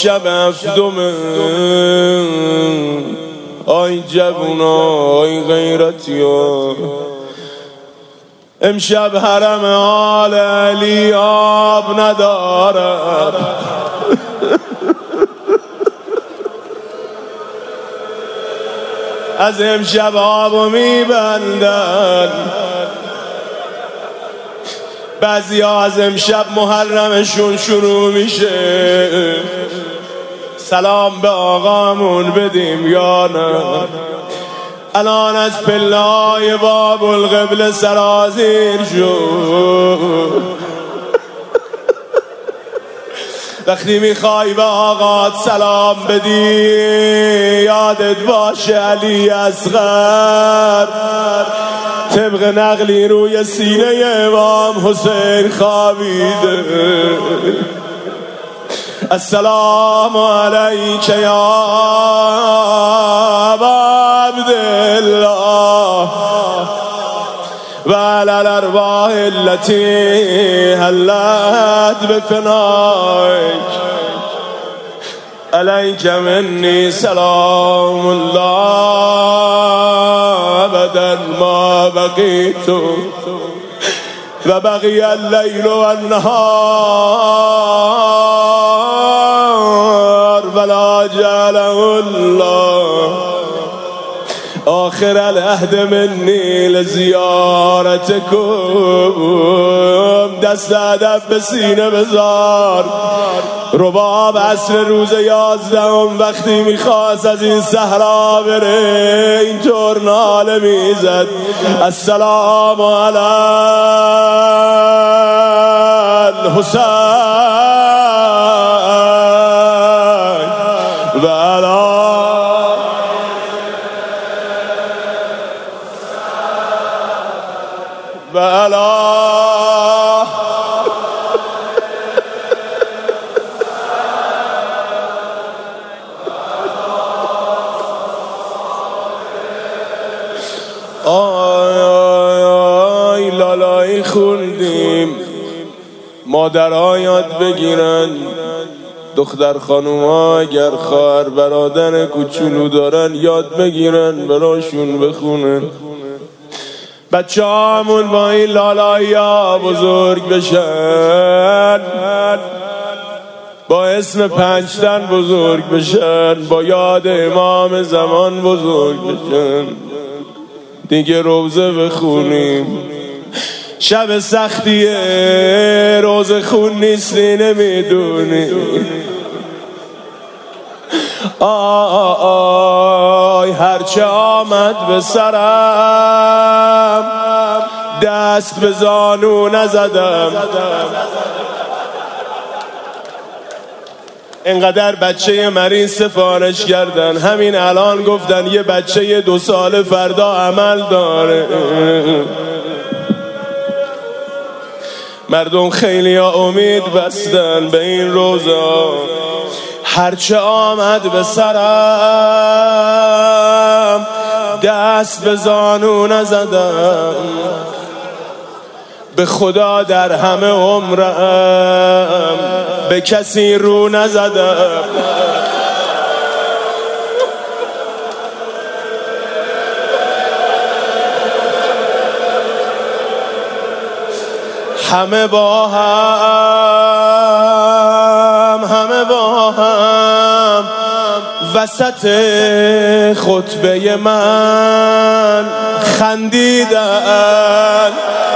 شب هفتمه، آی جوونا آی غیرتیا، امشب حرم آل علی آب ندارد. از امشب آبو میبندن، بعضیا از امشب محرمشون شروع میشه. سلام به آقامون بدیم یا نه؟ الان از پله‌های باب القبله سرازیر شد. وقتی میخوای به آقات سلام بدی یادت باشه علی اصغر طبق نقلی روی سینه امام حسین خوابیده. السلام علیک یا ابا عبدالله و علی الارواح التي حلت بفنائک، علیک منی سلام الله ابدا ما بقیت و بقی اللیل و النهار ولا جعله الله آخر العهد منی لزیارتکم. دست ادب به سینه بذار. رباب عصر روز 11 وقتی میخواست از این صحرا بره اینطور ناله میزد: السلام علی الحسین و علی آی لالایی خوندیم مادرها یاد بگیرن، دختر خانوما اگر خواهر برادر کوچولو دارن یاد بگیرن براشون بخونن. بچه همون با این لالایی ها بزرگ بشن، با اسم پنجتن بزرگ بشن، با یاد امام زمان بزرگ بشن. دیگه روزه بخونیم، شب سختیه، روزه خون نیستی نمیدونی. آی هرچه آمد به سرم دست به زانو نزدم. اینقدر بچه مریض سفارش کردن، همین الان گفتن یه بچه 2 ساله فردا عمل داره. مردم خیلی امید بستن به این روزا. هرچه آمد به سرم دست به زانو نزدم. به خدا در همه عمرم به کسی رو نزدم. همه با هم وسط خطبه من خندیدن.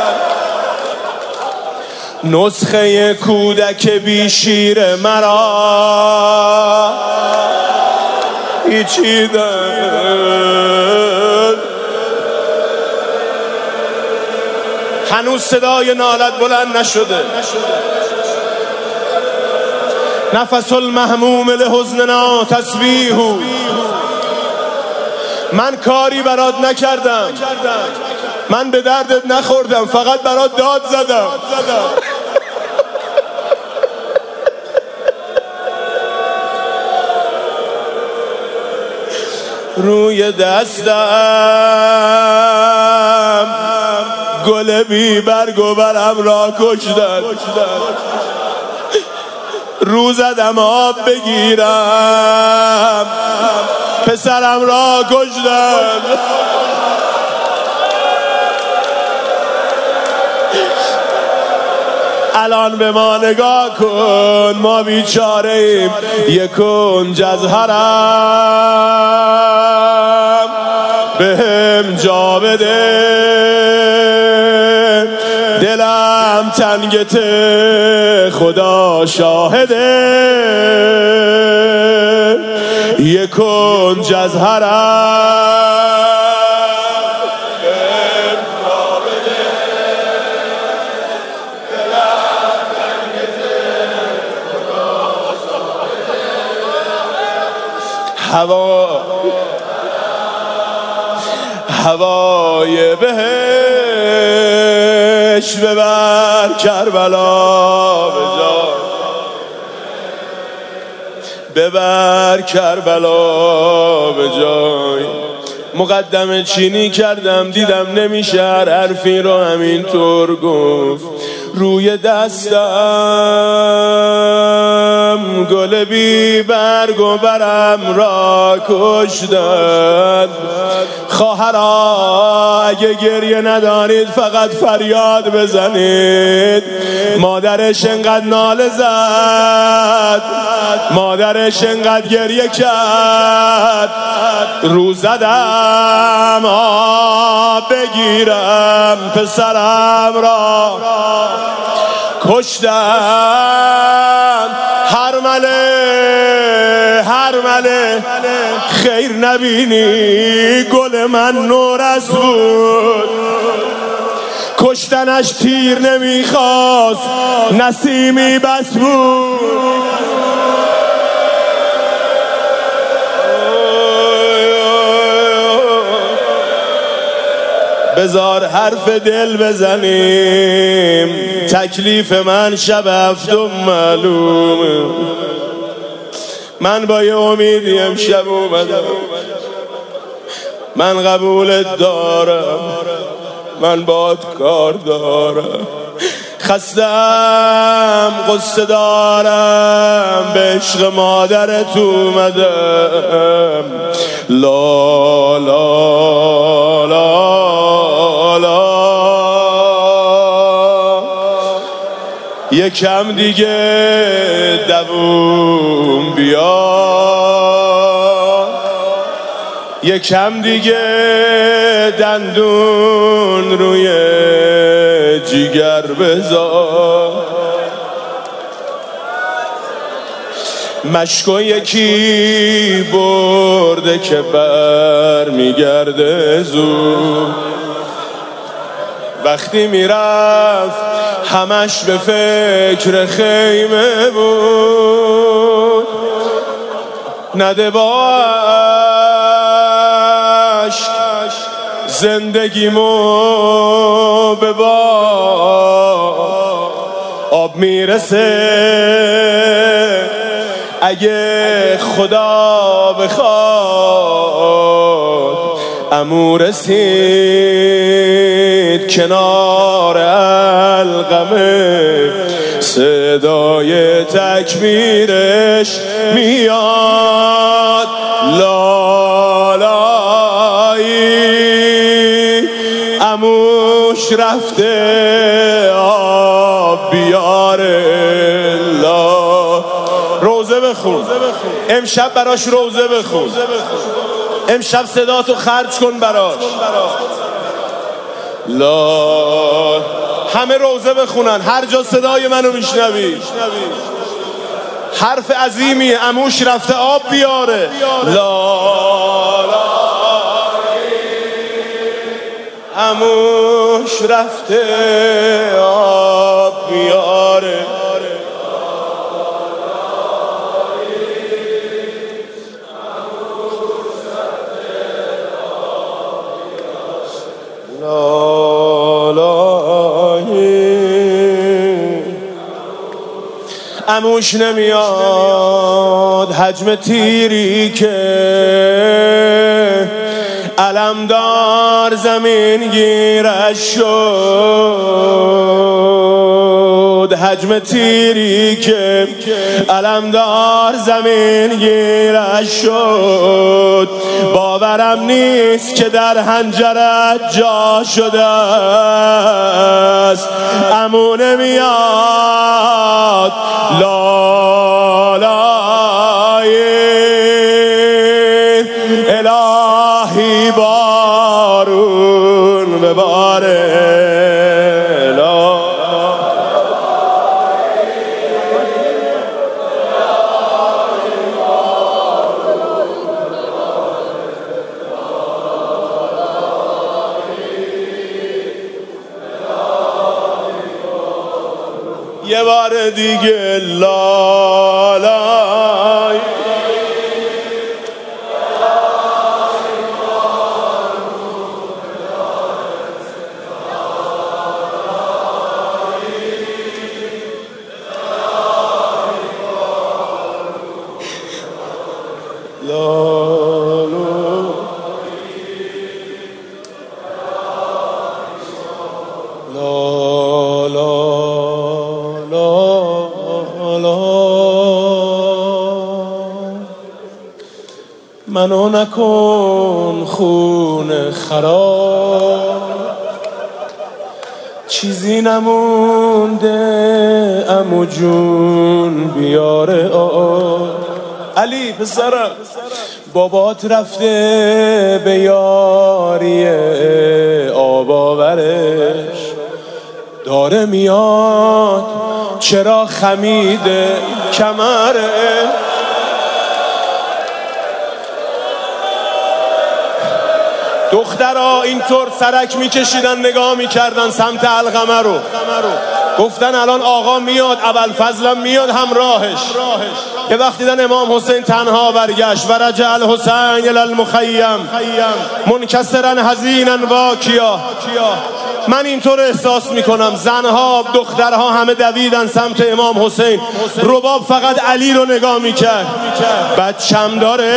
نسخه کودک بی شیر مرا پیچیدن. هنوز صدای نالت بلند نشده. نفس المهموم لحزننا تسبیح. من کاری برات نکردم، من به دردت نخوردم، فقط برات داد زدم. روی دستم گل بی برگ و برم را کشتن. رو زدم آب بگیرم، پسرم را کشتن. الان به ما نگاه کن، ما بیچاره ایم، یک کنج از حرم بهم جا بده، دلم تنگته خدا شاهده، یک کنج از حرم هوای بهش ببر کربلا به جای، ببر کربلا به جای. مقدمه چینی کردم دیدم نمیشه، هر حرفی رو همینطور گفت. روی دستم گل بی برگ و برم را کشتن. خواهرا اگه گریه ندارید فقط فریاد بزنید. مادرش انقدر ناله زد، مادرش انقدر گریه کرد. رو زدم آب بگیرم، پسرم را کشتن. هرمله خیر نبینی، گل من نورس بود. کشتنش تیر نمیخواست، نسیمی بس بود. بذار حرف دل بزنیم، تکلیف من شب هفتم معلومه. من با یه امیدی امشب اومدم، من قبولت دارم، من باهات کار دارم. خستم قصه دارم، به عشق مادرت اومدم. لا لا لا لا، یکم دیگه دووم بیا، یکم دیگه دندون روی جیگر بذار. مشکو یکی برده که بر میگرده زود. وقتی میرفت همش به فکر خیمه بود. نده با عشق زندگیمو به آب میرسه. اگه خدا بخواد عمو رسید کنار القمه، صدای تکبیرش میاد. لالایی عموش رفته آب بیاره. روزه بخون امشب براش، روزه بخون امشب، صداتو خرج کن براش. لا همه روزه بخونن، هر جا صدای منو میشنوی. حرف عظیمی، عموش رفته آب بیاره. لا عموش رفته آب بیاره. عموش نمیاد، حجم تیری که علمدار زمین گیرش شد، حجم تیری که علمدار زمین گیرش شد. باورم نیست که در حنجرت جا شده است، عمو نمیاد لالای الهی بارون بباره. یه بار دیگه لالای منو نکن خون خراب، چیزی نمونده عمو جون بیاره علی پسرم، بابات رفته به یاری آب آورش، داره میاد چرا خمیده کمره. دخترها اینطور سرک میکشیدن نگاه میکردن سمت القمه رو، گفتن الان آقا میاد، ابوالفضلم میاد همراهش. که وقتی دیدن امام حسین تنها برگشت و رجع الحسین الی المخیم منکسرا حزینا باکیا، من اینطور احساس میکنم زنها دخترها همه دویدن سمت امام حسین، رباب فقط علی رو نگاه میکرد. بچم داره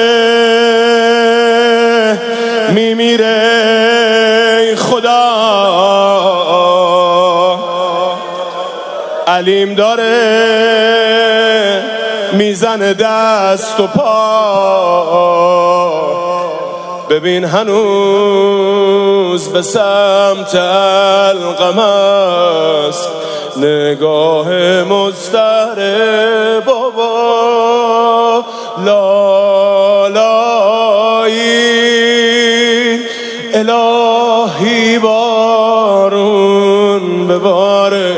میمیره خدا، علیم داره میزنه دست و پا، ببین هنوز به سمت القمه است نگاه مضطرب بابا. لالایی الهی بارون بباره.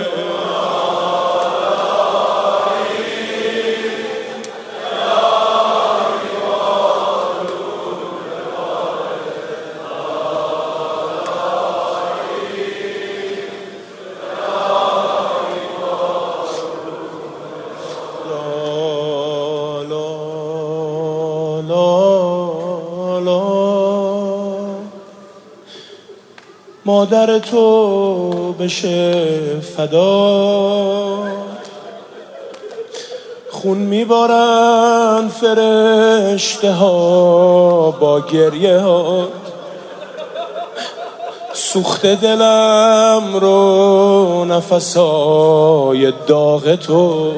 مادر تو بشه فدا، خون میبارن فرشته ها با گریه ها، سوخت دلم رو نفسای داغ تو.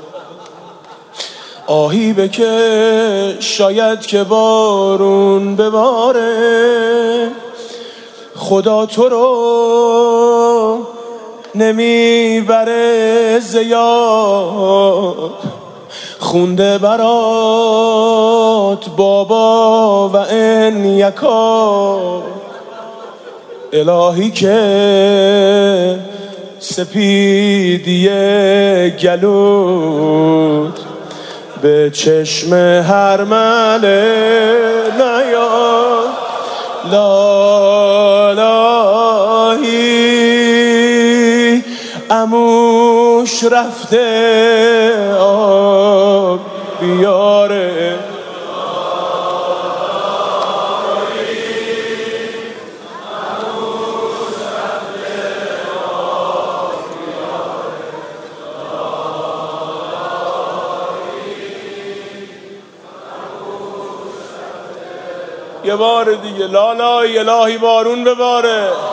آهی بکش شاید که بارون بباره، خدا تو رو نمیبره زیاد، خونده برات بابا و ان یکا. الهی که سپیدی گلود به چشم هر مله نیاد. لالایی عموش رفته آب بیاره. یه بار دیگه لالای الهی بارون بباره.